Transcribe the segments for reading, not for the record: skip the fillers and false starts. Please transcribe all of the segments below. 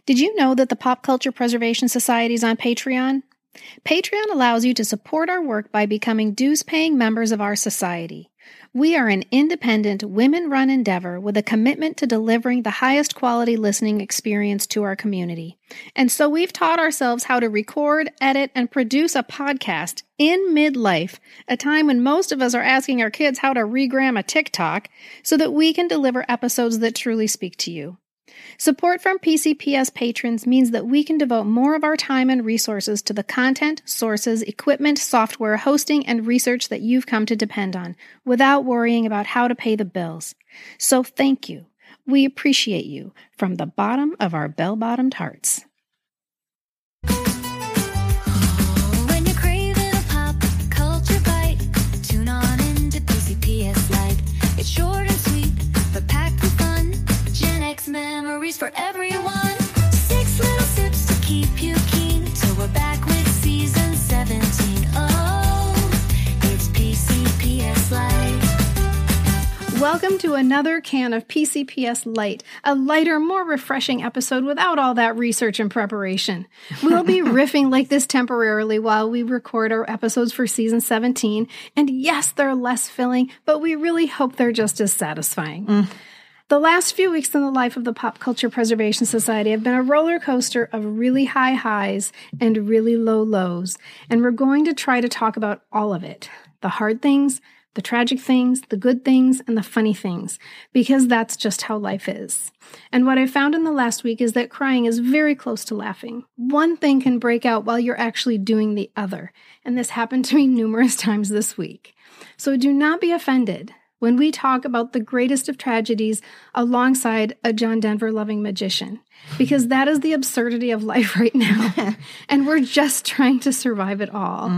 Did you know that the Pop Culture Preservation Society is on Patreon? Patreon allows you to support our work by becoming dues-paying members of our society. We are an independent, women-run endeavor with a commitment to delivering the highest quality listening experience to our community. And so we've taught ourselves how to record, edit, and produce a podcast in midlife, a time when most of us are asking our kids how to regram a TikTok, so that we can deliver episodes that truly speak to you. Support from PCPS patrons means that we can devote more of our time and resources to the content, sources, equipment, software, hosting, and research that you've come to depend on, without worrying about how to pay the bills. So thank you. We appreciate you from the bottom of our bell-bottomed hearts. When you're craving a pop culture bite, tune on into PCPS Lite. It's short and sweet, but packed with fun. Gen X memories for everyone. 6 little sips to keep you keen, till we're back with season 17. Oh, it's PCPS Lite. Welcome to another can of PCPS Lite, a lighter, more refreshing episode without all that research and preparation. We'll be riffing like this temporarily while we record our episodes for season 17, and yes, they're less filling, but we really hope they're just as satisfying. The last few weeks in the life of the Pop Culture Preservation Society have been a roller coaster of really high highs and really low lows, and we're going to try to talk about all of it. The hard things, the tragic things, the good things, and the funny things, because that's just how life is. And what I found in the last week is that crying is very close to laughing. One thing can break out while you're actually doing the other, and this happened to me numerous times this week. So do not be offended when we talk about the greatest of tragedies alongside a John Denver-loving magician, because that is the absurdity of life right now, and we're just trying to survive it all.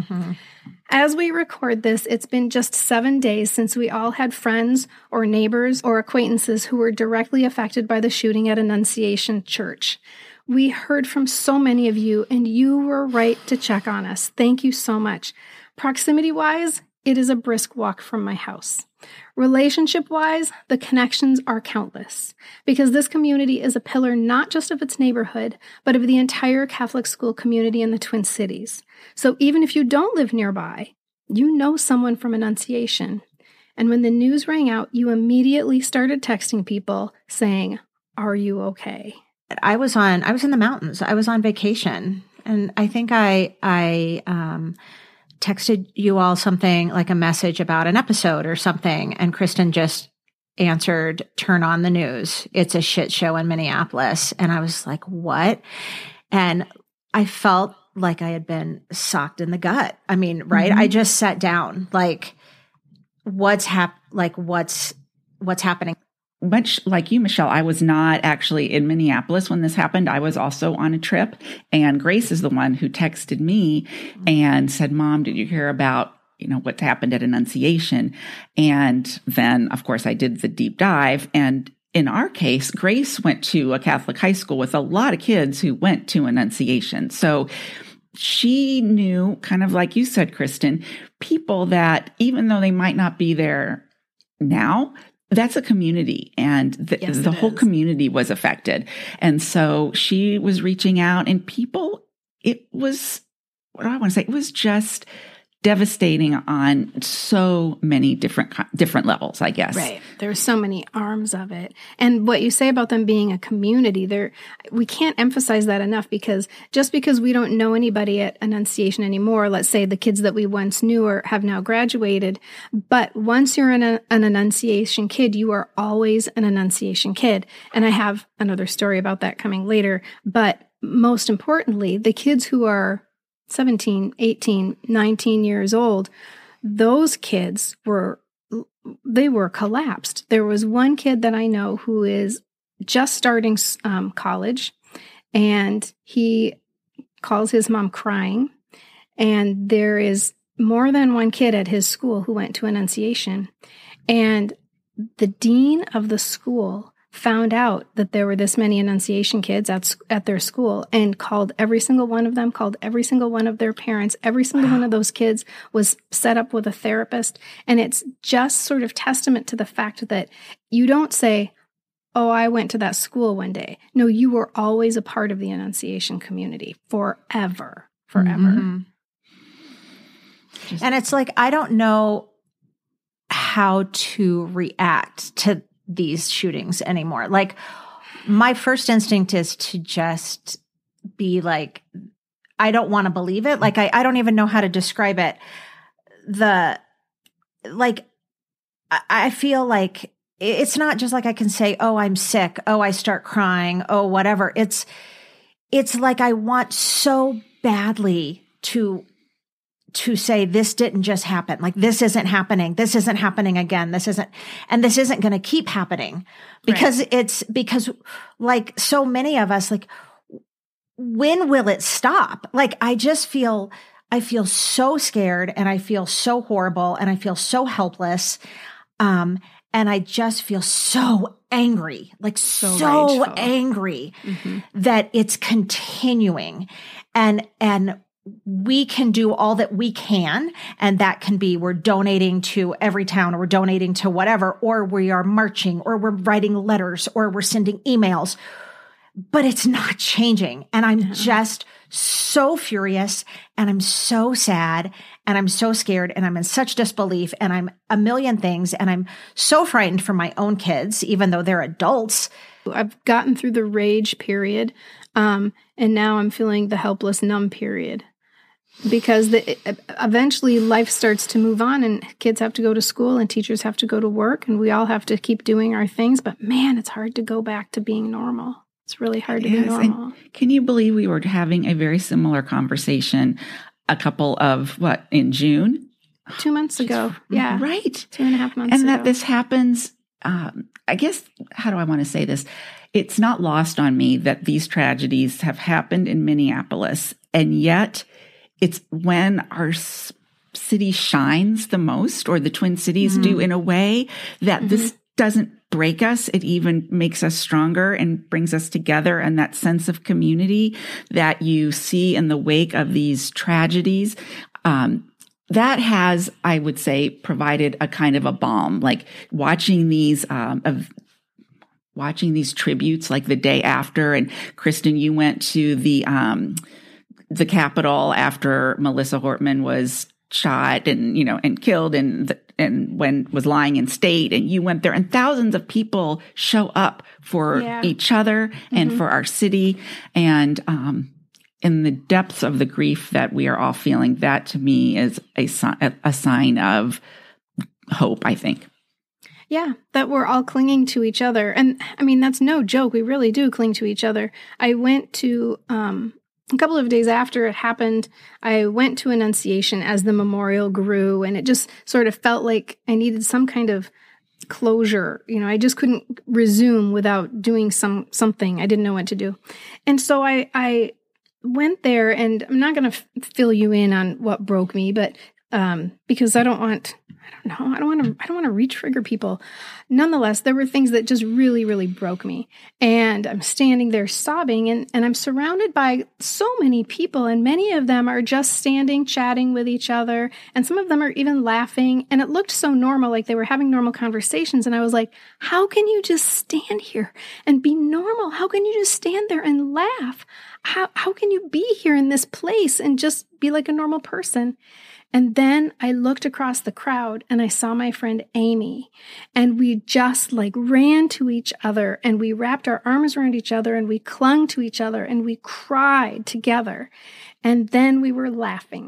As we record this, it's been just 7 days since we all had friends or neighbors or acquaintances who were directly affected by the shooting at Annunciation Church. We heard from so many of you, and you were right to check on us. Thank you so much. Proximity-wise, it is a brisk walk from my house. Relationship-wise, the connections are countless, because this community is a pillar not just of its neighborhood, but of the entire Catholic school community in the Twin Cities. So even if you don't live nearby, you know someone from Annunciation. And when the news rang out, you immediately started texting people saying, "Are you okay?" I was in the mountains. I was on vacation, and I think I texted you all something like a message about an episode or something, and Kristen just answered, "Turn on the news. It's a shit show in Minneapolis." And I was like, what? And I felt like I had been socked in the gut. I mean, right? I just sat down, like, what's happening? Much like you, Michelle, I was not actually in Minneapolis when this happened. I was also on a trip, and Grace is the one who texted me and said, "Mom, did you hear about, what happened at Annunciation?" And then, of course, I did the deep dive. And in our case, Grace went to a Catholic high school with a lot of kids who went to Annunciation. So she knew, kind of like you said, Kristen, people that even though they might not be there now, that's a community, and the whole community was affected. And so she was reaching out, and people, it was just devastating on so many different levels, I guess. Right. There's so many arms of it. And what you say about them being a community, we can't emphasize that enough, because just because we don't know anybody at Annunciation anymore, let's say the kids that we once knew or have now graduated, but once you're an Annunciation kid, you are always an Annunciation kid. And I have another story about that coming later. But most importantly, the kids who are 17, 18, 19 years old, those kids were collapsed. There was one kid that I know who is just starting college, and he calls his mom crying. And there is more than one kid at his school who went to Annunciation. And the dean of the school found out that there were this many Annunciation kids at their school, and called every single one of them, called every single one of their parents. Every single one of those kids was set up with a therapist. And it's just sort of testament to the fact that you don't say, oh, I went to that school one day. No, you were always a part of the Annunciation community forever. Mm-hmm. And it's like, I don't know how to react to these shootings anymore. Like, my first instinct is to just be like, I don't want to believe it. Like, I don't even know how to describe it. I feel like it's not just like I can say, oh, I'm sick. Oh, I start crying. Oh, whatever. It's like I want so badly to say this didn't just happen. Like, this isn't happening. This isn't happening again. This isn't going to keep happening because because like so many of us, like, when will it stop? Like, I feel so scared and I feel so horrible and I feel so helpless. And I just feel so angry, like so angry that it's continuing. And we can do all that we can. And that can be, we're donating to every town, or we're donating to whatever, or we are marching, or we're writing letters, or we're sending emails, but it's not changing. And I'm just so furious, and I'm so sad, and I'm so scared, and I'm in such disbelief, and I'm a million things, and I'm so frightened for my own kids, even though they're adults. I've gotten through the rage period, and now I'm feeling the helpless, numb period. Because eventually life starts to move on, and kids have to go to school, and teachers have to go to work, and we all have to keep doing our things. But man, it's hard to go back to being normal. It's really hard to be normal. And can you believe we were having a very similar conversation in June? 2 months ago. Yeah. Right. 2.5 months ago. And that this happens, I guess, how do I want to say this? It's not lost on me that these tragedies have happened in Minneapolis, and yet it's when our city shines the most, or the Twin Cities do, in a way that this doesn't break us. It even makes us stronger and brings us together. And that sense of community that you see in the wake of these tragedies, that has, I would say, provided a kind of a balm. Like, watching these tributes, like the day after. And Kristen, you went to the Capitol after Melissa Hortman was shot and killed, and when was lying in state, and you went there, and thousands of people show up for each other and for our city. And in the depths of the grief that we are all feeling, that to me is a sign of hope, I think. Yeah, that we're all clinging to each other. And I mean, that's no joke. We really do cling to each other. I went to, a couple of days after it happened, I went to Annunciation as the memorial grew, and it just sort of felt like I needed some kind of closure. I just couldn't resume without doing something. I didn't know what to do. And so I went there, and I'm not going to fill you in on what broke me, but because I don't want to re-trigger people. Nonetheless, there were things that just really, really broke me. And I'm standing there sobbing, and I'm surrounded by so many people, and many of them are just standing, chatting with each other. And some of them are even laughing. And it looked so normal, like they were having normal conversations. And I was like, how can you just stand here and be normal? How can you just stand there and laugh? How can you be here in this place and just be like a normal person? And then I looked across the crowd, and I saw my friend Amy, and we just ran to each other, and we wrapped our arms around each other, and we clung to each other, and we cried together. And then we were laughing.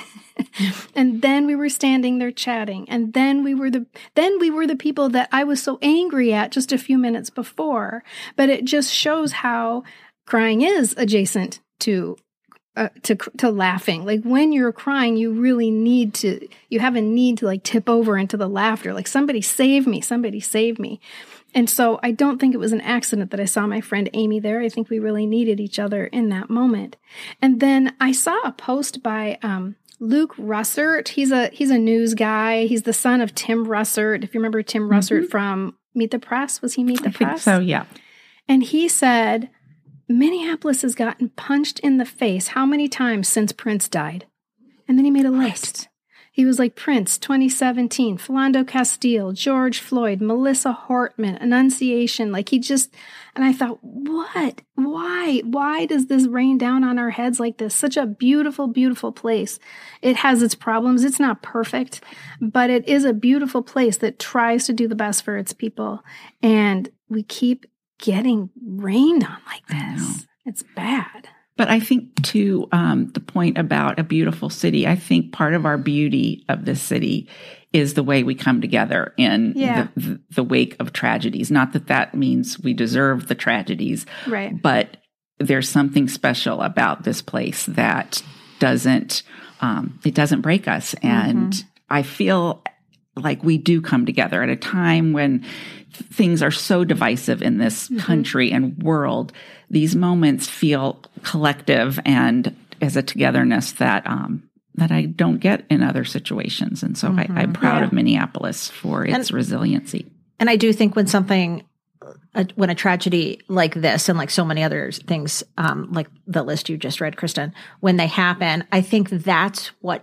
And then we were standing there chatting. And then we were the people that I was so angry at just a few minutes before. But it just shows how crying is adjacent to laughing. Like, when you're crying, you really you have a need to tip over into the laughter. Like, somebody save me, somebody save me. And so I don't think it was an accident that I saw my friend Amy there. I think we really needed each other in that moment. And then I saw a post by Luke Russert. He's a news guy. He's the son of Tim Russert. If you remember Tim Russert from Meet the Press, was he Meet the Press? I think so, yeah. And he said, Minneapolis has gotten punched in the face how many times since Prince died? And then he made a list. He was like Prince, 2017, Philando Castile, George Floyd, Melissa Hortman, Annunciation. Like he just, and I thought, what? Why does this rain down on our heads like this? Such a beautiful, beautiful place. It has its problems. It's not perfect, but it is a beautiful place that tries to do the best for its people. And we keep getting rained on like this. It's bad. But I think to the point about a beautiful city, I think part of our beauty of this city is the way we come together in the wake of tragedies. Not that that means we deserve the tragedies, right? But there's something special about this place that doesn't break us. And I feel like we do come together at a time when things are so divisive in this country and world. These moments feel collective and as a togetherness that I don't get in other situations. And so I'm proud of Minneapolis for its resiliency. And I do think when when a tragedy like this and like so many other things, like the list you just read, Kristen, when they happen, I think that's what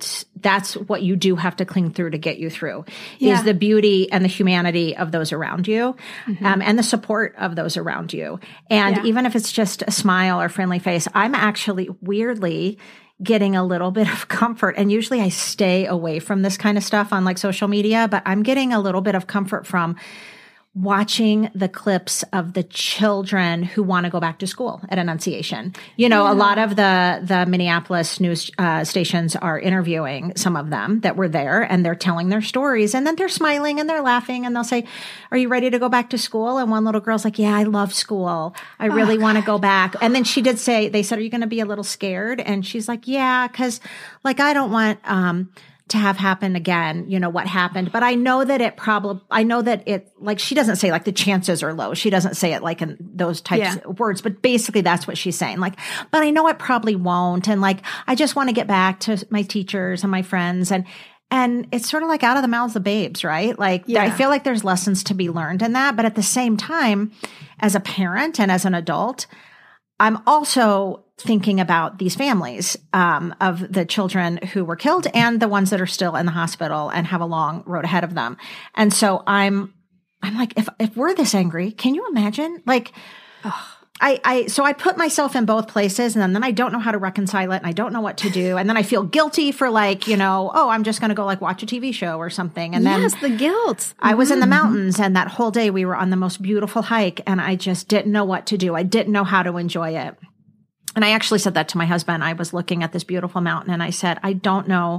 you do have to cling through to get you through is the beauty and the humanity of those around you, and the support of those around you. And even if it's just a smile or friendly face, I'm actually weirdly getting a little bit of comfort. And usually I stay away from this kind of stuff on like social media, but I'm getting a little bit of comfort from watching the clips of the children who want to go back to school at Annunciation. You know, a lot of the Minneapolis news stations are interviewing some of them that were there, and they're telling their stories, and then they're smiling and they're laughing, and they'll say, "Are you ready to go back to school?" And one little girl's like, "Yeah, I love school. I really want to go back." And then they said, "Are you going to be a little scared?" And she's like, "Yeah, because like I don't want to have happened again, you know, what happened. But I know that like, she doesn't say like the chances are low. She doesn't say it like in those types of words, but basically that's what she's saying. Like, but I know it probably won't. And like, I just want to get back to my teachers and my friends. And it's sort of like out of the mouths of babes, right? Like, I feel like there's lessons to be learned in that. But at the same time, as a parent and as an adult, I'm also thinking about these families of the children who were killed and the ones that are still in the hospital and have a long road ahead of them. And so I'm like, if we're this angry, can you imagine? Like, so I put myself in both places, and then I don't know how to reconcile it, and I don't know what to do, and then I feel guilty for like, you know, I'm just going to go like watch a TV show or something. And then the guilt. I was in the mountains, and that whole day we were on the most beautiful hike, and I just didn't know what to do. I didn't know how to enjoy it. And I actually said that to my husband. I was looking at this beautiful mountain, and I said, I don't know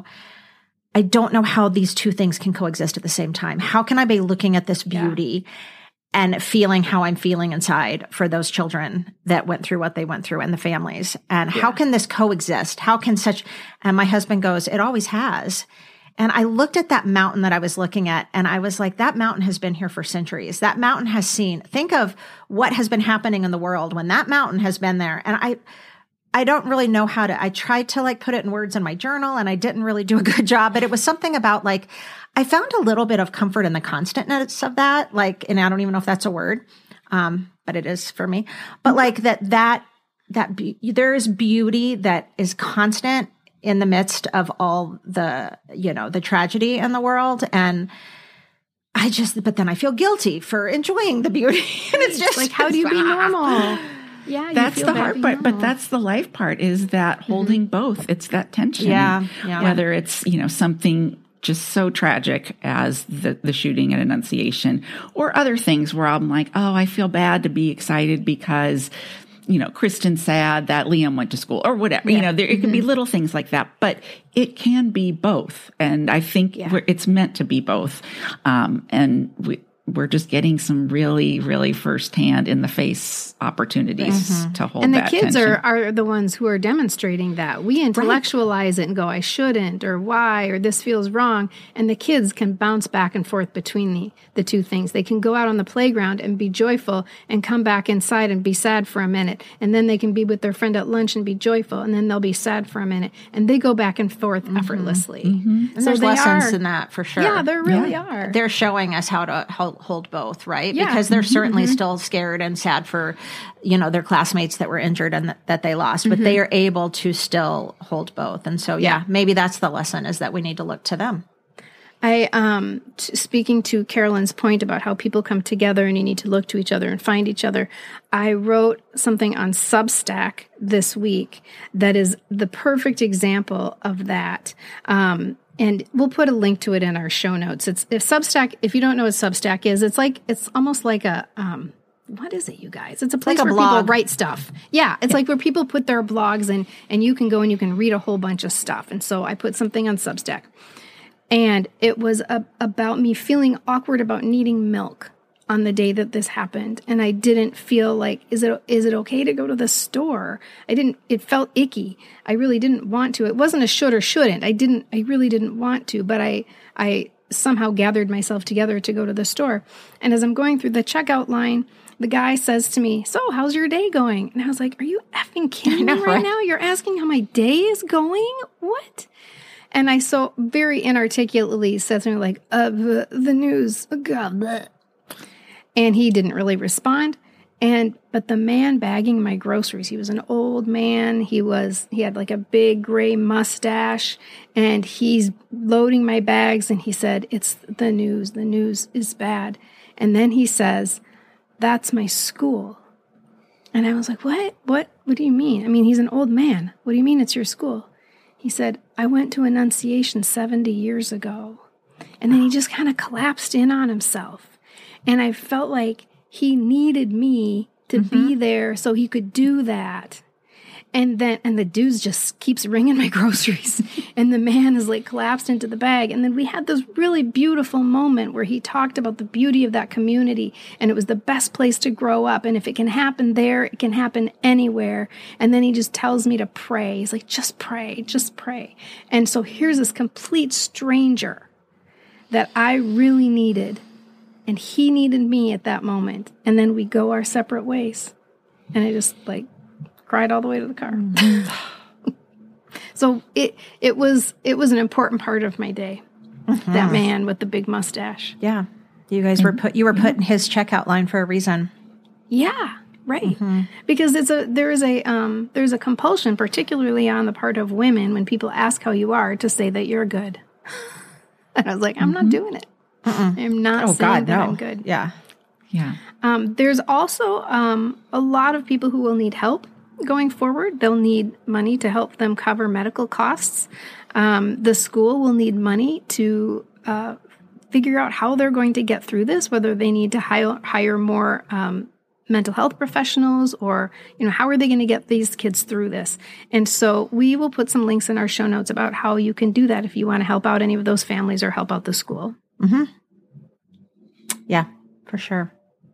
how these two things can coexist at the same time. How can I be looking at this beauty and feeling how I'm feeling inside for those children that went through what they went through and the families? And how can this coexist? And my husband goes, it always has. And I looked at that mountain that I was looking at, and I was like, that mountain has been here for centuries. That mountain has think of what has been happening in the world when that mountain has been there. And I don't really know I tried to like put it in words in my journal, and I didn't really do a good job, but it was something about like, I found a little bit of comfort in the constantness of that. Like, and I don't even know if that's a word, but it is for me. But like there is beauty that is constant in the midst of all the, you know, the tragedy in the world. And but then I feel guilty for enjoying the beauty. And it's just like, how do you be normal? Yeah, that's the hard part, but that's the life part, is that holding both. It's that tension. Yeah. Whether it's, you know, something just so tragic as the shooting at Annunciation, or other things where I'm like, I feel bad to be excited because, you know, Kristen's sad that Liam went to school or whatever. You know, it can be little things like that, but it can be both. And I think it's meant to be both. And we're just getting some really, really firsthand in the face opportunities to hold that. And the kids tension. are the ones who are demonstrating that. We intellectualize it and go, I shouldn't, or why, or this feels wrong. And the kids can bounce back and forth between the two things. They can go out on the playground and be joyful and come back inside and be sad for a minute. And then they can be with their friend at lunch and be joyful. And then they'll be sad for a minute. And they go back and forth effortlessly. And so there's lessons in that for sure. Yeah, there really are. They're showing us how to hold both, right? Yeah. Because they're certainly still scared and sad for, their classmates that were injured and that they lost, but they are able to still hold both. And so, maybe that's the lesson, is that we need to look to them. Speaking to Carolyn's point about how people come together and you need to look to each other and find each other, I wrote something on Substack this week that is the perfect example of that. And we'll put a link to it in our show notes. If you don't know what Substack is, it's almost like a, what is it, you guys? It's a place like a where blog. people write stuff. Yeah. It's like where people put their blogs in, and you can go and you can read a whole bunch of stuff. And so I put something on Substack. And it was about me feeling awkward about needing milk on the day that this happened. And I didn't feel like, is it okay to go to the store? It felt icky. I really didn't want to. It wasn't a should or shouldn't. I really didn't want to, but I somehow gathered myself together to go to the store. And as I'm going through the checkout line, the guy says to me, "So how's your day going?" And I was like, "Are you effing kidding me right now? You're asking how my day is going? What?" And I so very inarticulately said something like, the news, God, bleh. And he didn't really respond. But the man bagging my groceries, he was an old man. He had like a big gray mustache, and he's loading my bags. And he said, "It's the news. The news is bad." And then he says, "That's my school." And I was like, "What? What do you mean?" I mean, he's an old man. What do you mean it's your school? He said, "I went to Annunciation 70 years ago." And then he just kind of collapsed in on himself. And I felt like he needed me to be there so he could do that. And the dude just keeps ringing my groceries. And the man is like collapsed into the bag. And then we had this really beautiful moment where he talked about the beauty of that community. And it was the best place to grow up. And if it can happen there, it can happen anywhere. And then he just tells me to pray. He's like, just pray, just pray. And so here's this complete stranger that I really needed. And he needed me at that moment. And then we go our separate ways. And I just cried all the way to the car. So it was an important part of my day. That man with the big mustache. Yeah. You guys were put in his checkout line for a reason. Yeah. Right. Because there's a compulsion, particularly on the part of women, when people ask how you are, to say that you're good. And I was like, I'm not doing it. I'm not saying that I'm good. Yeah. Yeah. There's also a lot of people who will need help going forward. They'll need money to help them cover medical costs. The school will need money to figure out how they're going to get through this, whether they need to hire more mental health professionals, or how are they going to get these kids through this. And so we will put some links in our show notes about how you can do that if you want to help out any of those families or help out the school. Yeah, for sure.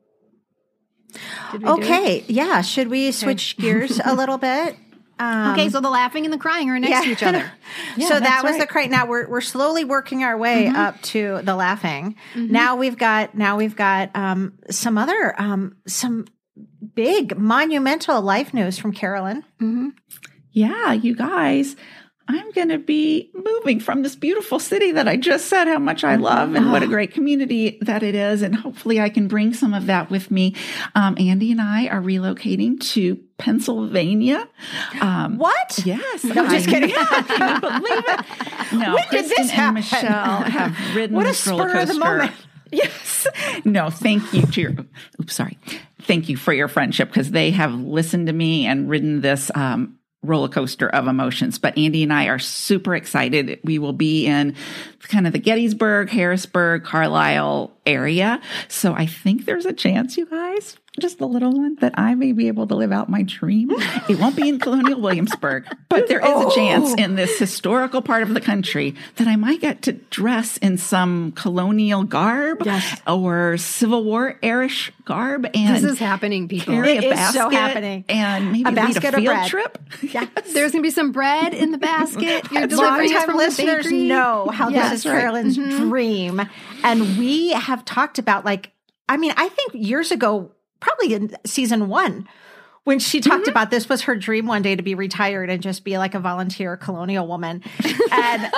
Okay. Yeah. Should we switch gears a little bit? Okay, so the laughing and the crying are next to each other. So that was the crying. Now we're slowly working our way up to the laughing. Now we've got some other some big monumental life news from Carolyn. Yeah, you guys, I'm going to be moving from this beautiful city that I just said how much I love and what a great community that it is. And hopefully I can bring some of that with me. Andy and I are relocating to Pennsylvania. What? Yes. No, just kidding. Can you believe it? No, When did this happen? and Michelle have ridden What a this roller spur of the coaster. moment. Yes. No, thank you to your, thank you for your friendship, because they have listened to me and ridden this, roller coaster of emotions. But Andy and I are super excited. We will be in kind of the Gettysburg, Harrisburg, Carlisle area. So I think there's a chance, you guys, just a little one, that I may be able to live out my dream. It won't be in Colonial Williamsburg, but there is a chance in this historical part of the country that I might get to dress in some colonial garb or Civil War-ish garb. And This is happening, people. carry It a is basket so happening. And maybe A lead basket a of field bread. trip. Yeah. There's going to be some bread in the basket. You're delivering us Longtime from listeners the bakery. know how this is Carolyn's dream. And we have talked about I think years ago, probably in season 1, when she talked about this was her dream one day to be retired and just be like a volunteer colonial woman. And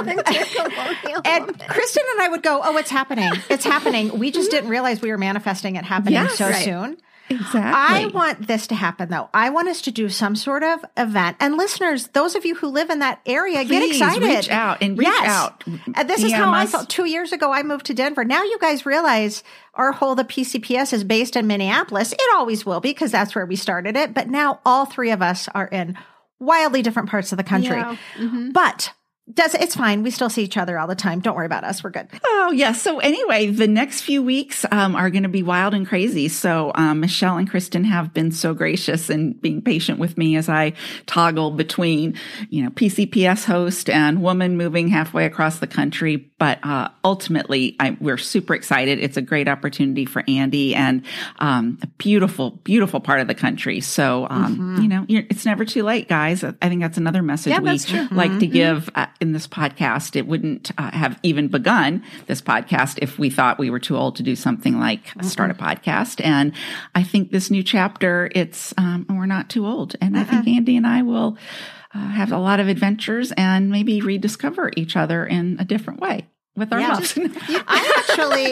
Kristen and I would go, oh, it's happening. It's happening. We just didn't realize we were manifesting it happening soon. Exactly. I want this to happen, though. I want us to do some sort of event. And listeners, those of you who live in that area, get excited. Reach out. And this is how I felt 2 years ago. I moved to Denver. Now you guys realize our whole, the PCPS is based in Minneapolis. It always will be because that's where we started it. But now all three of us are in wildly different parts of the country. Yeah. Mm-hmm. But it's fine. We still see each other all the time. Don't worry about us. We're good. Oh, yeah. So anyway, the next few weeks are going to be wild and crazy. So Michelle and Kristen have been so gracious in being patient with me as I toggle between, PCPS host and woman moving halfway across the country. But ultimately, we're super excited. It's a great opportunity for Andy and a beautiful, beautiful part of the country. So, it's never too late, guys. I think that's another message we like to give in this podcast. It wouldn't have even begun this podcast if we thought we were too old to do something like start a podcast. And I think this new chapter, we're not too old. And I think Andy and I will have a lot of adventures and maybe rediscover each other in a different way with our loves. I actually,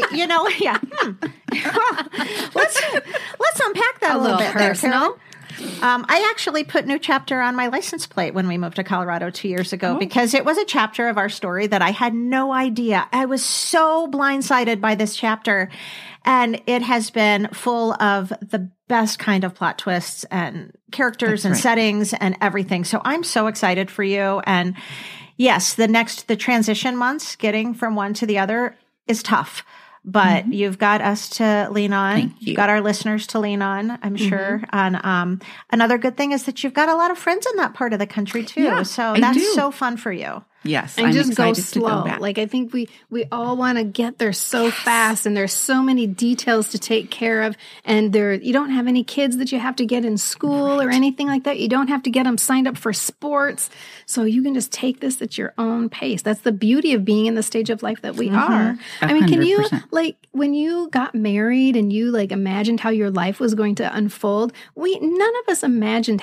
let's unpack that a little bit personal. I actually put new chapter on my license plate when we moved to Colorado 2 years ago because it was a chapter of our story that I had no idea. I was so blindsided by this chapter, and it has been full of the best kind of plot twists and characters settings and everything. So I'm so excited for you. And yes, the transition months, getting from one to the other is tough. But you've got us to lean on. You've got our listeners to lean on, I'm sure. And another good thing is that you've got a lot of friends in that part of the country, too. Yeah, so that's so fun for you. Yes. And I'm just go excited slow. to go back. Like, I think we all want to get there so fast, and there's so many details to take care of. And you don't have any kids that you have to get in school or anything like that. You don't have to get them signed up for sports. So you can just take this at your own pace. That's the beauty of being in the stage of life that we are. I mean, can you, when you got married and you imagined how your life was going to unfold, none of us imagined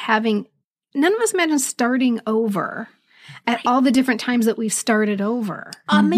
starting over at all the different times that we've started over.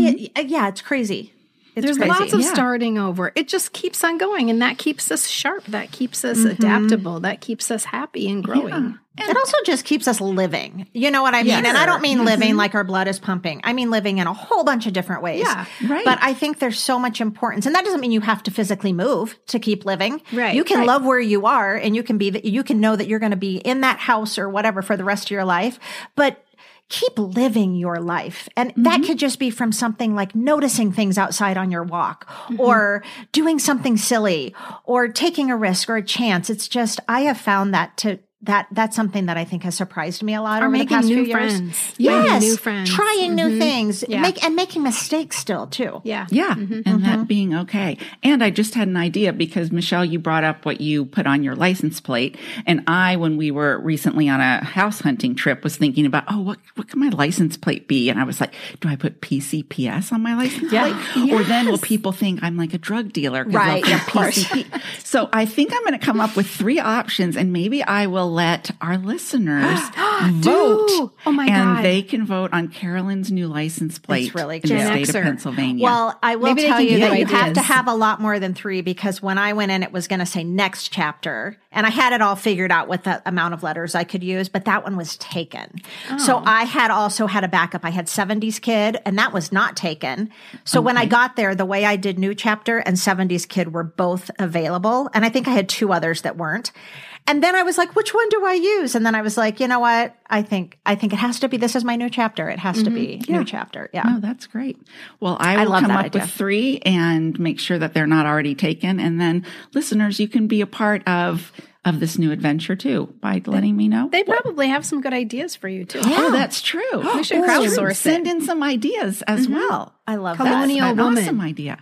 It's crazy. There's lots of starting over. It just keeps on going, and that keeps us sharp. That keeps us adaptable. That keeps us happy and growing. Yeah. It also just keeps us living. You know what I mean? Yes. And I don't mean living like our blood is pumping. I mean living in a whole bunch of different ways. Yeah, right. But I think there's so much importance. And that doesn't mean you have to physically move to keep living. Right. You can love where you are, and you can know that you're going to be in that house or whatever for the rest of your life. But keep living your life. And that could just be from something like noticing things outside on your walk or doing something silly or taking a risk or a chance. It's just, I have found that's something that I think has surprised me a lot over the past few years. Yes. New friends. Trying new things. Making mistakes still too. Yeah. Yeah. And that being okay. And I just had an idea because Michelle, you brought up what you put on your license plate. And when we were recently on a house hunting trip, was thinking about, what can my license plate be? And I was like, do I put PCPS on my license plate? Yes. Or then will people think I'm like a drug dealer? Right. Of course. So I think I'm going to come up with 3 options, and maybe I will let our listeners vote. Oh my God. And they can vote on Carolyn's new license plate in the state of Pennsylvania. Well, I will tell you that you have to have a lot more than 3, because when I went in, it was going to say next chapter. And I had it all figured out with the amount of letters I could use, but that one was taken. So I had also had a backup. I had 70s Kid, and that was not taken. So when I got there, the way I did new chapter and 70s Kid were both available. And I think I had 2 others that weren't. And then I was like, which one do I use? And then I was like, you know what? I think it has to be, this is my new chapter. It has to be new chapter. Yeah. Oh, that's great. Well, I will come up with 3 and make sure that they're not already taken. And then listeners, you can be a part of this new adventure too by letting me know. They probably have some good ideas for you too. Yeah. Oh, that's true. We should crowdsource it. Send in some ideas as well. I love Colonial that. woman. Awesome idea.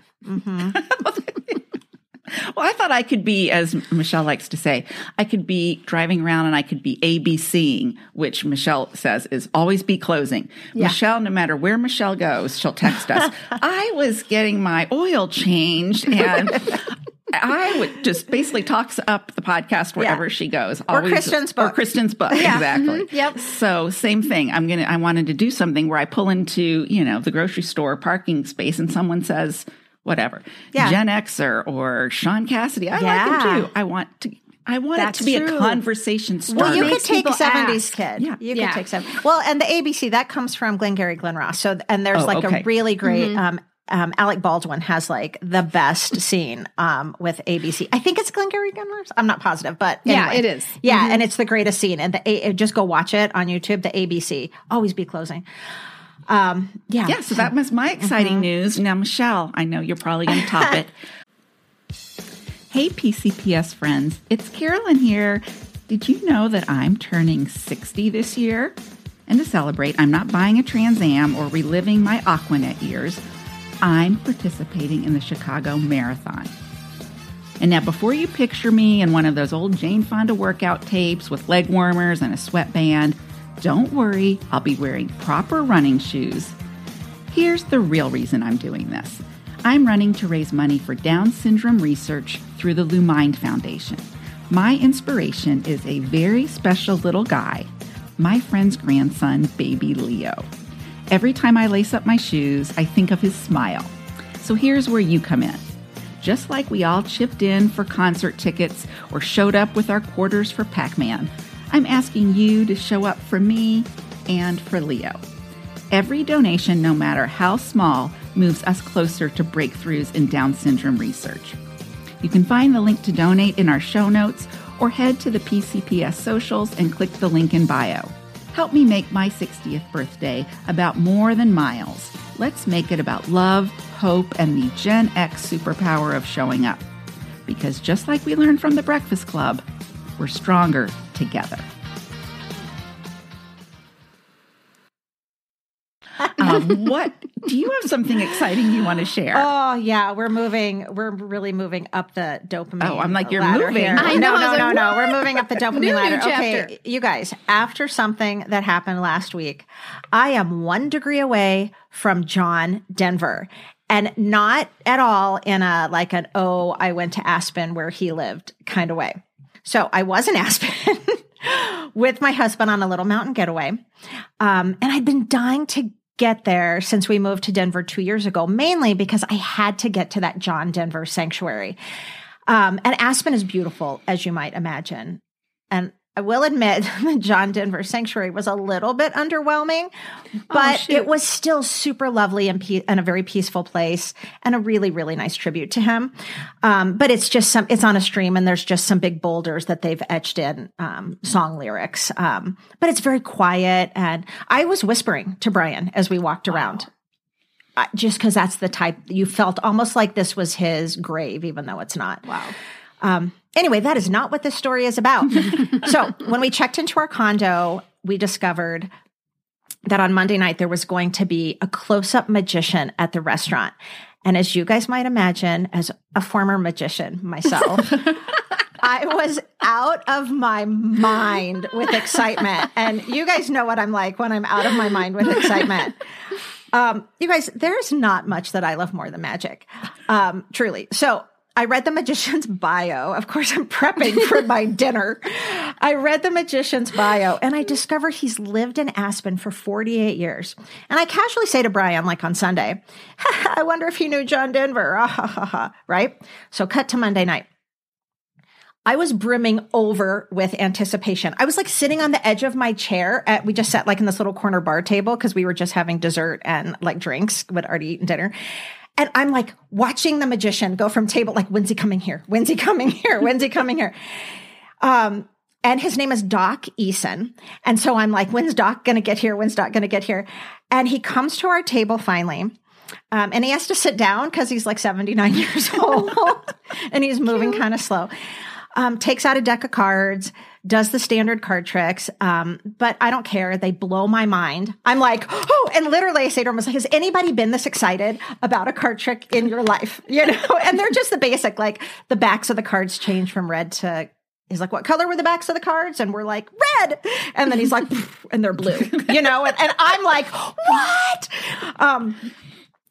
Well, I thought I could be, as Michelle likes to say, I could be driving around and I could be ABCing, which Michelle says is always be closing. Yeah. Michelle, no matter where Michelle goes, she'll text us. I was getting my oil changed and I would just basically talks up the podcast wherever she goes. Or Kristen's book. Or Kristen's book, exactly. Yep. So same thing. I wanted to do something where I pull into, the grocery store parking space and someone says, whatever, Gen Xer or Sean Cassidy. I like him too. I want it to be a conversation starter. Well, you could take people 70s ask. kid. Yeah. You could take 70s. Well, and the ABC, that comes from Glengarry Glen Ross. So, and there's a really great, Alec Baldwin has like the best scene with ABC. I think it's Glengarry Glen Ross. I'm not positive, but anyway. Yeah, it is. Yeah, and it's the greatest scene. And just go watch it on YouTube, the ABC. Always be closing. Yeah, so that was my exciting news. Now, Michelle, I know you're probably going to top it. Hey, PCPS friends, it's Carolyn here. Did you know that I'm turning 60 this year? And to celebrate, I'm not buying a Trans Am or reliving my Aquanet years. I'm participating in the Chicago Marathon. And now, before you picture me in one of those old Jane Fonda workout tapes with leg warmers and a sweatband, don't worry, I'll be wearing proper running shoes. Here's the real reason I'm doing this. I'm running to raise money for Down syndrome research through the Lumind Foundation. My inspiration is a very special little guy, my friend's grandson, baby Leo. Every time I lace up my shoes, I think of his smile. So here's where you come in. Just like we all chipped in for concert tickets or showed up with our quarters for Pac-Man, I'm asking you to show up for me and for Leo. Every donation, no matter how small, moves us closer to breakthroughs in Down syndrome research. You can find the link to donate in our show notes or head to the PCPS socials and click the link in bio. Help me make my 60th birthday about more than miles. Let's make it about love, hope, and the Gen X superpower of showing up. Because just like we learned from the Breakfast Club, we're stronger together. What do you have something exciting you want to share? Oh yeah, we're really moving up the dopamine. Oh, I'm like, you're ladder moving. Here. I know, I was like, No. what? We're moving up the dopamine New ladder. chapter. Okay, you guys, after something that happened last week, I am 1 degree away from John Denver. And not at all in I went to Aspen where he lived kind of way. So I was in Aspen with my husband on a little mountain getaway. And I'd been dying to get there since we moved to Denver 2 years ago, mainly because I had to get to that John Denver sanctuary. And Aspen is beautiful, as you might imagine. And I will admit the John Denver sanctuary was a little bit underwhelming, but it was still super lovely and a very peaceful place and a really, really nice tribute to him. But it's just it's on a stream and there's just some big boulders that they've etched in song lyrics. But it's very quiet. And I was whispering to Brian as we walked around. Just because that's the type you felt almost like this was his grave, even though it's not. Wow. Anyway, that is not what this story is about. So when we checked into our condo, we discovered that on Monday night, there was going to be a close-up magician at the restaurant. And as you guys might imagine, as a former magician myself, I was out of my mind with excitement. And you guys know what I'm like when I'm out of my mind with excitement. You guys, there's not much that I love more than magic, truly. So I read the magician's bio. Of course, I'm prepping for my dinner. I read the magician's bio and I discovered he's lived in Aspen for 48 years. And I casually say to Brian, like on Sunday, I wonder if he knew John Denver, right? So cut to Monday night. I was brimming over with anticipation. I was like sitting on the edge of my chair. We just sat like in this little corner bar table because we were just having dessert and like drinks, but already eaten dinner. And I'm like watching the magician go from table, like, when's he coming here? When's he coming here? When's he coming here? And his name is Doc Eason. And so I'm like, when's Doc going to get here? When's Doc going to get here? And he comes to our table finally. And he has to sit down because he's like 79 years old and he's moving kind of slow. Takes out a deck of cards, does the standard card tricks. But I don't care. They blow my mind. I'm like, oh, and literally I say to him, I was like, has anybody been this excited about a card trick in your life? You know, and they're just the basic, like the backs of the cards change from red to, he's like, what color were the backs of the cards? And we're like, red. And then he's like, and they're blue, you know, and I'm like, what?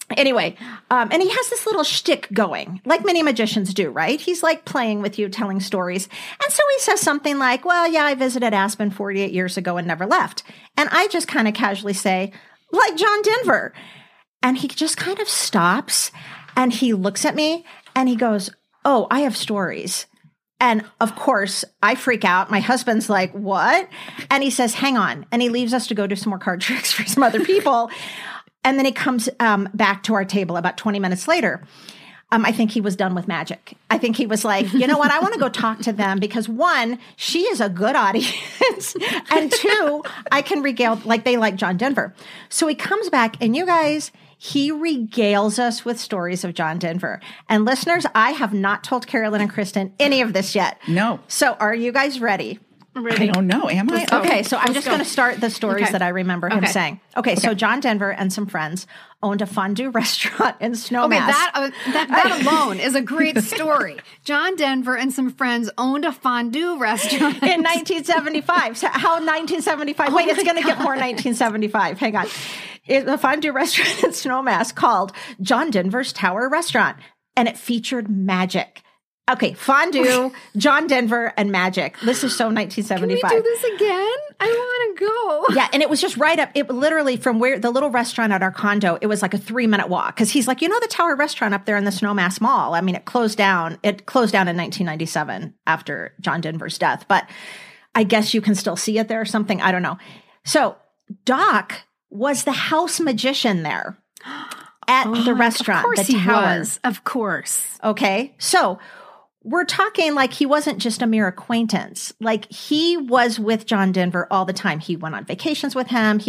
Anyway, and he has this little shtick going, like many magicians do, right? He's like playing with you, telling stories. And so he says something like, well, yeah, I visited Aspen 48 years ago and never left. And I just kind of casually say, like John Denver. And he just kind of stops and he looks at me and he goes, oh, I have stories. And of course, I freak out. My husband's like, what? And he says, hang on. And he leaves us to go do some more card tricks for some other people. And then he comes back to our table about 20 minutes later. I think he was done with magic. I think he was like, you know what? I want to go talk to them because one, she is a good audience. And two, I can regale, like they like John Denver. So he comes back and you guys, he regales us with stories of John Denver. And listeners, I have not told Carolyn and Kristen any of this yet. No. So are you guys ready? I don't know. Am I? Okay, so I'm just going to start the stories that I remember him saying. Okay, so John Denver and some friends owned a fondue restaurant in Snowmass. Okay, that alone is a great story. John Denver and some friends owned a fondue restaurant. In 1975. So how 1975? Wait, it's going to get more 1975. Hang on. It's a fondue restaurant in Snowmass called John Denver's Tower Restaurant, and it featured magic. Okay, fondue, John Denver, and magic. This is so 1975. Can we do this again? I want to go. Yeah, and it was just right up. It literally from where the little restaurant at our condo, it was like a 3-minute walk. Because he's like, you know, the Tower Restaurant up there in the Snowmass Mall. I mean, it closed down. It closed down in 1997 after John Denver's death. But I guess you can still see it there or something. I don't know. So Doc was the house magician there at the restaurant. Of course the Tower. he was. Of course. Okay, so we're talking like he wasn't just a mere acquaintance. Like he was with John Denver all the time. He went on vacations with him.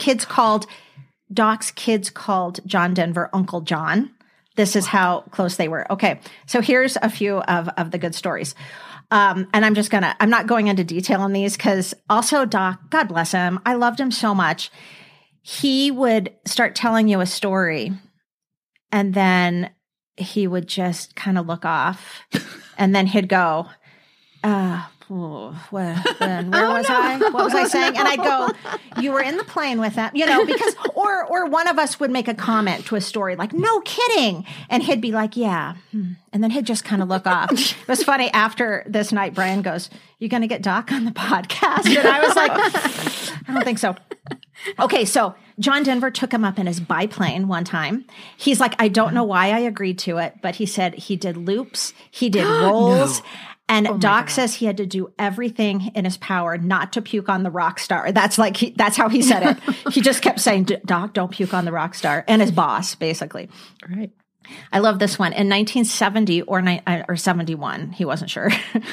Doc's kids called John Denver Uncle John. This is how close they were. Okay. So here's a few of the good stories. And I'm not going into detail on these because also Doc, God bless him. I loved him so much. He would start telling you a story and then he would just kind of look off and then he'd go, where was I? What was I saying? And I'd go, you were in the plane with them, because, or one of us would make a comment to a story like, no kidding. And he'd be like, yeah. And then he'd just kind of look off. It was funny. After this night, Brian goes, you going to get Doc on the podcast? And I was like, I don't think so. Okay, so John Denver took him up in his biplane one time. He's like, I don't know why I agreed to it, but he said he did loops, he did rolls, and Doc says he had to do everything in his power not to puke on the rock star. That's how he said it. He just kept saying, Doc, don't puke on the rock star, and his boss, basically. Right. I love this one. In 1970 or 71, he wasn't sure.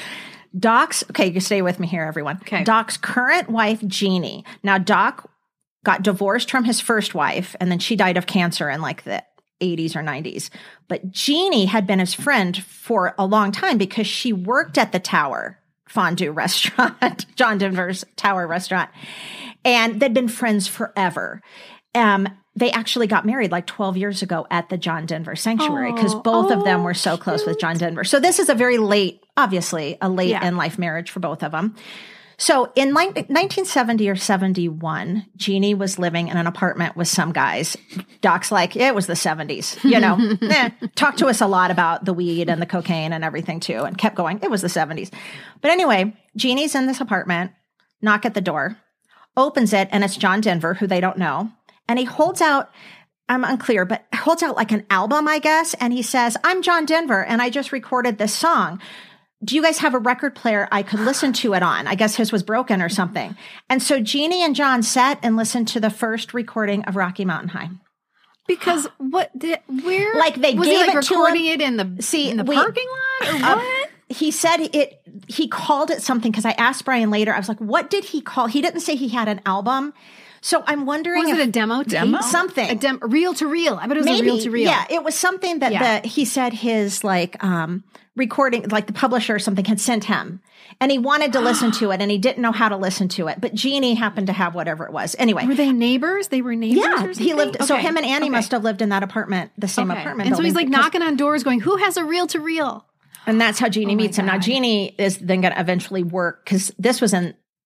Okay, you stay with me here, everyone. Okay. Doc's current wife, Jeannie. Now, Doc got divorced from his first wife, and then she died of cancer in like the 80s or 90s. But Jeannie had been his friend for a long time because she worked at the Tower Fondue Restaurant, John Denver's Tower Restaurant, and they'd been friends forever. They actually got married like 12 years ago at the John Denver Sanctuary because both of them were so close with John Denver. So this is a very late, obviously, a late in life marriage for both of them. So in 1970 or 71, Jeannie was living in an apartment with some guys. Doc's like, it was the 70s, talked to us a lot about the weed and the cocaine and everything too, and kept going. It was the 70s. But anyway, Jeannie's in this apartment, knock at the door, opens it, and it's John Denver, who they don't know. And he holds out, I'm unclear, but holds out like an album, I guess. And he says, I'm John Denver, and I just recorded this song. Do you guys have a record player I could listen to it on? I guess his was broken or something. And so Jeannie and John sat and listened to the first recording of Rocky Mountain High. Because where? Like they was gave he like it to recording him? it in the parking lot or what? He said he called it something because I asked Brian later. I was like, what did he call? He didn't say he had an album. So I'm wondering was it a demo tape? Something. Reel to reel. I bet it was Maybe, a reel to reel. Yeah, it was something that he said his recording, like the publisher or something had sent him. And he wanted to listen to it and he didn't know how to listen to it. But Jeannie happened to have whatever it was. Anyway. Were they neighbors? They were neighbors or something? He lived, so him and Annie must have lived in that apartment, the same apartment And building. so he's like knocking on doors going, who has a reel to reel? And that's how Jeannie meets him. Now, Jeannie is then going to eventually work because this was in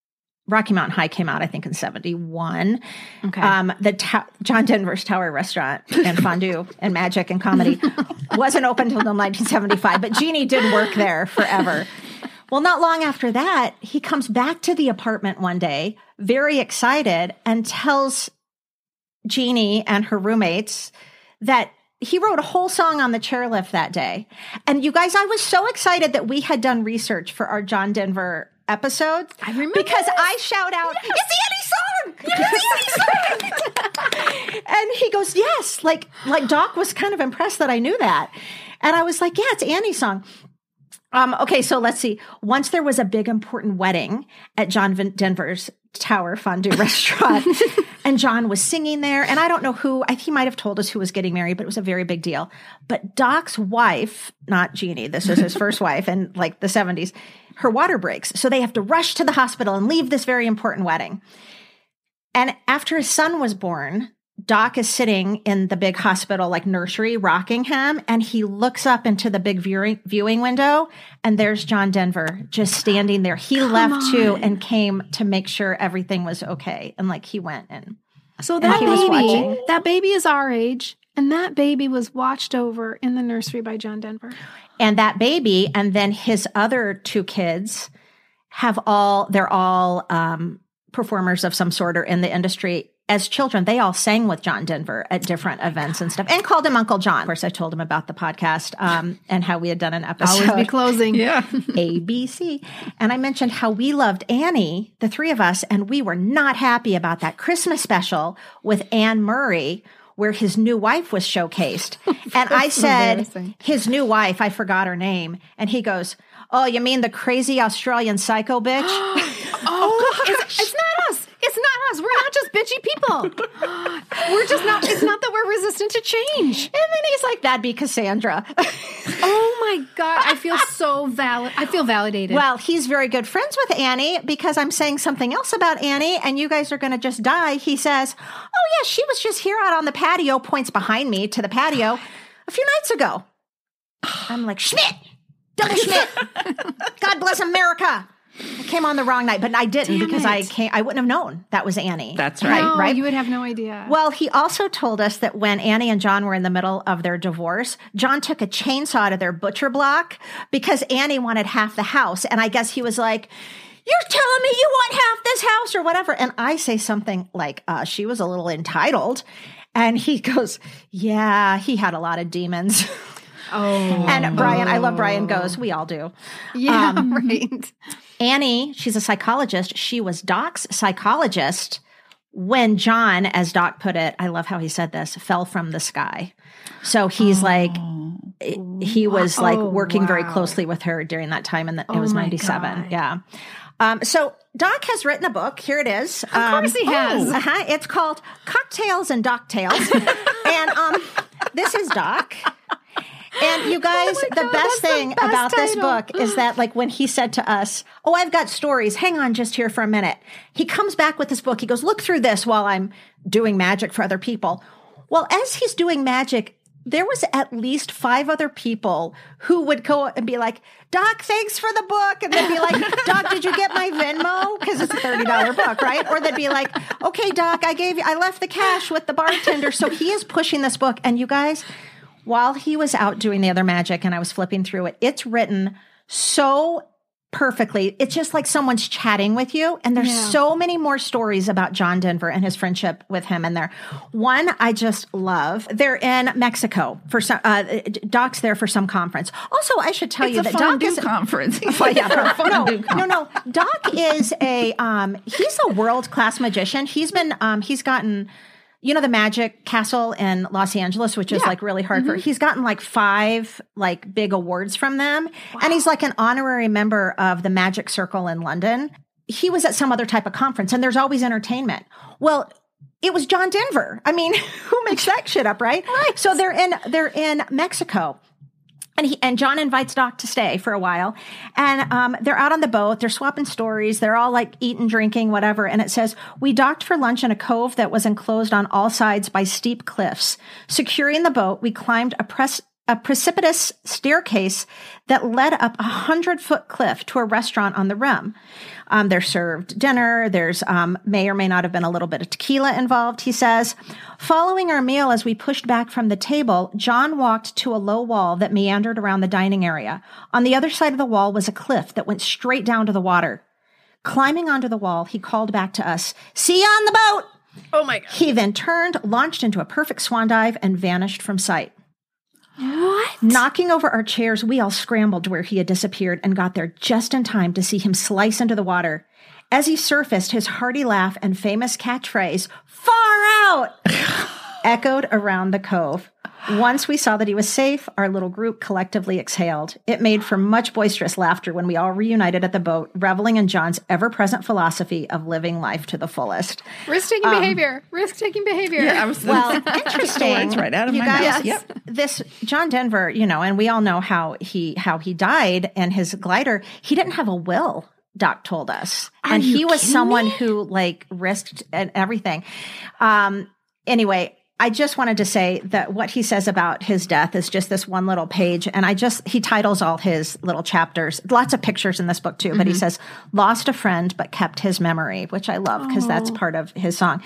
Rocky Mountain High came out, I think, in 71. Okay. John Denver's Tower Restaurant and Fondue and Magic and Comedy wasn't open until 1975, but Jeannie did work there forever. Well, not long after that, he comes back to the apartment one day, very excited, and tells Jeannie and her roommates that he wrote a whole song on the chairlift that day. And you guys, I was so excited that we had done research for our John Denver episode. I remember because this. I shout out, "It's the Annie song! It's the Annie song!" And he goes, "Yes." Like Doc was kind of impressed that I knew that. And I was like, "Yeah, it's Annie's song." Okay, so let's see. Once there was a big important wedding at John Denver's Tower Fondue Restaurant, and John was singing there. And I don't know who, he might have told us who was getting married, but it was a very big deal. But Doc's wife, not Jeannie, this was his first wife in like the 70s, her water breaks. So they have to rush to the hospital and leave this very important wedding. And after his son was born, Doc is sitting in the big hospital, like nursery, rocking him. And he looks up into the big viewing window, and there's John Denver just standing there. He left too and came to make sure everything was okay. And like he went and So he was watching. that baby is our age, and that baby was watched over in the nursery by John Denver. And that baby, and then his other two kids they're all performers of some sort or in the industry. As children, they all sang with John Denver at different events and stuff, and called him Uncle John. Of course, I told him about the podcast and how we had done an episode. Always be closing. Yeah. ABC. And I mentioned how we loved Annie, the three of us, and we were not happy about that Christmas special with Anne Murray, where his new wife was showcased. And I said, embarrassing. his new wife, I forgot her name. And he goes, "Oh, you mean the crazy Australian psycho bitch?" Oh, it's not us. It's not us. We're not just bitchy people. We're just not. It's not that we're resistant to change. And then he's like, "That'd be Cassandra." Oh my God. I feel so valid. I feel validated. Well, he's very good friends with Annie because I'm saying something else about Annie and you guys are going to just die. He says, "Oh yeah, she was just here out on the patio," points behind me to the patio, "a few nights ago." I'm like, "Schmidt, double Schmidt. God bless America." I came on the wrong night, but I didn't. Damn because it. I wouldn't have known that was Annie. That's right. No, right? You would have no idea. Well, he also told us that when Annie and John were in the middle of their divorce, John took a chainsaw to their butcher block because Annie wanted half the house. And I guess he was like, "You're telling me you want half this house," or whatever. And I say something like, she was a little entitled. And he goes, "Yeah, he had a lot of demons." oh. And Brian, I love Brian, goes, "We all do." Yeah, right. Annie, she's a psychologist. She was Doc's psychologist when John, as Doc put it, I love how he said this, fell from the sky. So he's like, he was like working very closely with her during that time. And it was my 97. God. Yeah. So Doc has written a book. Here it is. Of course he has. It's called Cocktails and Doc Tales. And this is Doc. And you guys, the best thing about this book is that, like, when he said to us, "Oh, I've got stories. Hang on just here for a minute." He comes back with this book. He goes, "Look through this while I'm doing magic for other people." Well, as he's doing magic, there was at least 5 other people who would go and be like, "Doc, thanks for the book." And they'd be like, "Doc, did you get my Venmo?" Because it's a $30 book, right? Or they'd be like, "Okay, Doc, I left the cash with the bartender." So he is pushing this book. And you guys, while he was out doing the other magic and I was flipping through it, it's written so perfectly. It's just like someone's chatting with you. And there's so many more stories about John Denver and his friendship with him in there. One I just love. They're in Mexico for some, Doc's there for some conference. Also, I should tell you that Doc is conference. No. Doc is he's a world-class magician. He's been, he's gotten, you know, the Magic Castle in Los Angeles, which is like really hard for, he's gotten like 5 like big awards from them. Wow. And he's like an honorary member of the Magic Circle in London. He was at some other type of conference and there's always entertainment. Well, it was John Denver. I mean, who makes that shit up, right? Right. So they're in Mexico. And John invites Doc to stay for a while. And they're out on the boat. They're swapping stories. They're all like eating, drinking, whatever. And it says, "We docked for lunch in a cove that was enclosed on all sides by steep cliffs. Securing the boat, we climbed a precipitous staircase that led up a 100-foot cliff to a restaurant on the rim. They're served dinner. There's may or may not have been a little bit of tequila involved, he says. Following our meal, as we pushed back from the table, John walked to a low wall that meandered around the dining area. On the other side of the wall was a cliff that went straight down to the water. Climbing onto the wall, he called back to us, "See you on the boat!" Oh my God. He then turned, launched into a perfect swan dive, and vanished from sight. What? Knocking over our chairs, we all scrambled to where he had disappeared and got there just in time to see him slice into the water. As he surfaced, his hearty laugh and famous catchphrase, "Far out!" echoed around the cove. Once we saw that he was safe, our little group collectively exhaled. It made for much boisterous laughter when we all reunited at the boat, reveling in John's ever-present philosophy of living life to the fullest. Risk-taking behavior. Risk-taking behavior. Yeah, I was Well, interesting. words right out of You my guys, mouth. Yep. This John Denver, and we all know how he died and his glider. He didn't have a will. Doc told us, and he was someone who risked and everything. Anyway. I just wanted to say that what he says about his death is just this one little page. And he titles all his little chapters, lots of pictures in this book too, but he says, "Lost a friend, but kept his memory," which I love because that's part of his song.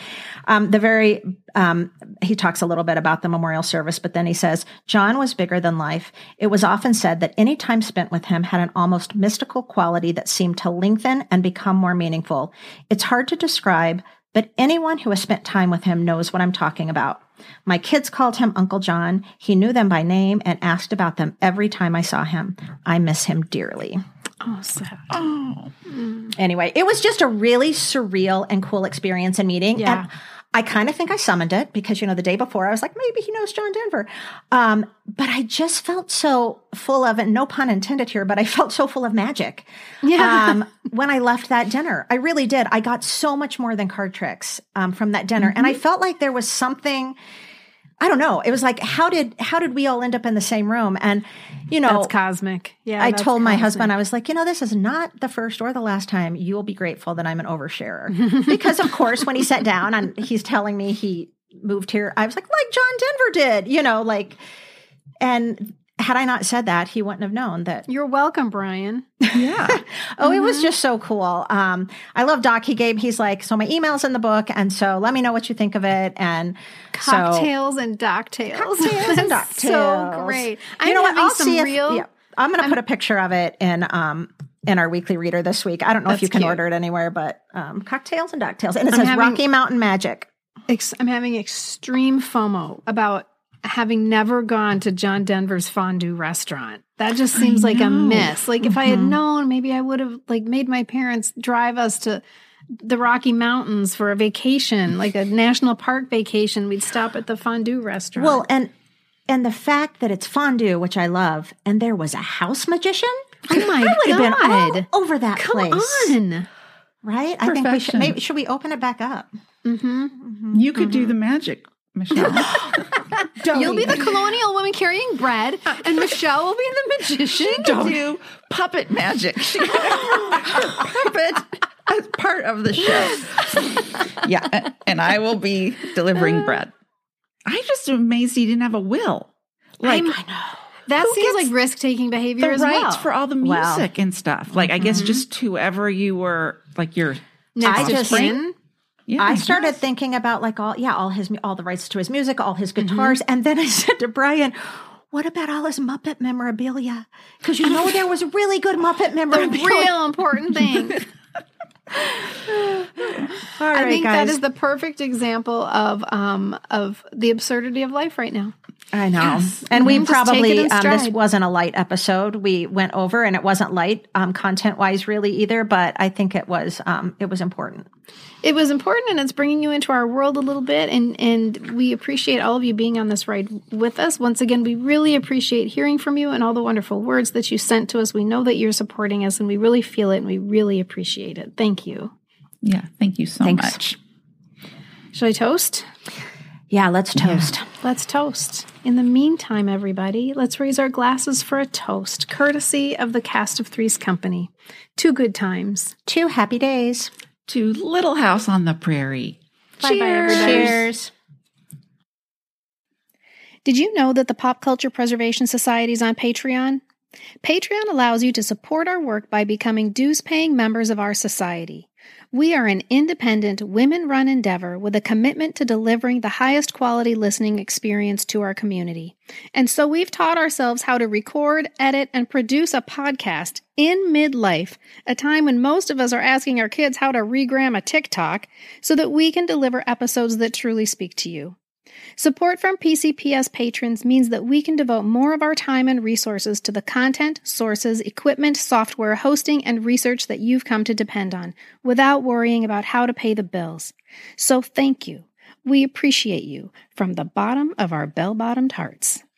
He talks a little bit about the memorial service, but then he says, "John was bigger than life. It was often said that any time spent with him had an almost mystical quality that seemed to lengthen and become more meaningful. It's hard to describe, but anyone who has spent time with him knows what I'm talking about. My kids called him Uncle John. He knew them by name and asked about them every time I saw him. I miss him dearly." Oh, sad. Oh. Anyway, it was just a really surreal and cool experience and meeting. Yeah. And I kind of think I summoned it because, the day before I was like, maybe he knows John Denver. But I just felt so full of, and no pun intended here, but I felt so full of magic. Yeah. When I left that dinner, I really did. I got so much more than card tricks from that dinner. And I felt like there was something, I don't know. It was like, how did we all end up in the same room? And, That's cosmic. Yeah. I that's told my cosmic. husband, I was like, this is not the first or the last time you will be grateful that I'm an oversharer. Because, of course, when he sat down and he's telling me he moved here, I was like John Denver did, and had I not said that, he wouldn't have known that. You're welcome, Brian. Yeah. It was just so cool. I love Doc. He's like, "So my email's in the book, and so let me know what you think of it." And Cocktails and docktails. Cocktails and That's docktails. so great. I'm what? having I'll some see if real. I'm going to put a picture of it in our weekly reader this week. I don't know if That's you can cute. order it anywhere, but cocktails and docktails, and it I'm says having- Rocky Mountain Magic. I'm having extreme FOMO about having never gone to John Denver's fondue restaurant. That just seems like a miss. Like if I had known, maybe I would have made my parents drive us to the Rocky Mountains for a vacation, like a national park vacation. We'd stop at the fondue restaurant. Well, and the fact that it's fondue, which I love, and there was a house magician. oh my I would have God. been all over that Come place. on. Right? I think we should. Perfection. Should we open it back up? You could do the magic, Michelle. You'll be the colonial woman carrying bread, and Michelle will be the magician. Do puppet magic. Puppet as part of the show. Yeah. And I will be delivering bread. I just am amazed he didn't have a will. I know. That Who seems gets like risk-taking behavior The as rights well. for all the Well. music and stuff. I guess just whoever you were, your Next I of just- kin. Yeah, I started guess. thinking about all the rights to his music, all his guitars, and then I said to Brian, "What about all his Muppet memorabilia? Because there was really good Muppet The memorabilia." real important thing. All right, I think guys. that is the perfect example of the absurdity of life right now. I know. And we Just take probably, it in this stride. wasn't a light episode. We went over and it wasn't light content wise really either, but I think it was important. It was important, and it's bringing you into our world a little bit, and we appreciate all of you being on this ride with us. Once again, we really appreciate hearing from you and all the wonderful words that you sent to us. We know that you're supporting us, and we really feel it, and we really appreciate it. Thank you. Yeah. Thank you so Thanks. much. Shall I toast? Yeah, let's toast. Let's toast. In the meantime, everybody, let's raise our glasses for a toast, courtesy of the Cast of Three's company. 2 good times. 2 happy days. To Little House on the Prairie. Bye-bye, everybody. Cheers. Did you know that the Pop Culture Preservation Society is on Patreon? Patreon allows you to support our work by becoming dues-paying members of our society. We are an independent, women-run endeavor with a commitment to delivering the highest quality listening experience to our community. And so we've taught ourselves how to record, edit, and produce a podcast in midlife, a time when most of us are asking our kids how to regram a TikTok, so that we can deliver episodes that truly speak to you. Support from PCPS patrons means that we can devote more of our time and resources to the content, sources, equipment, software, hosting, and research that you've come to depend on, without worrying about how to pay the bills. So thank you. We appreciate you from the bottom of our bell-bottomed hearts.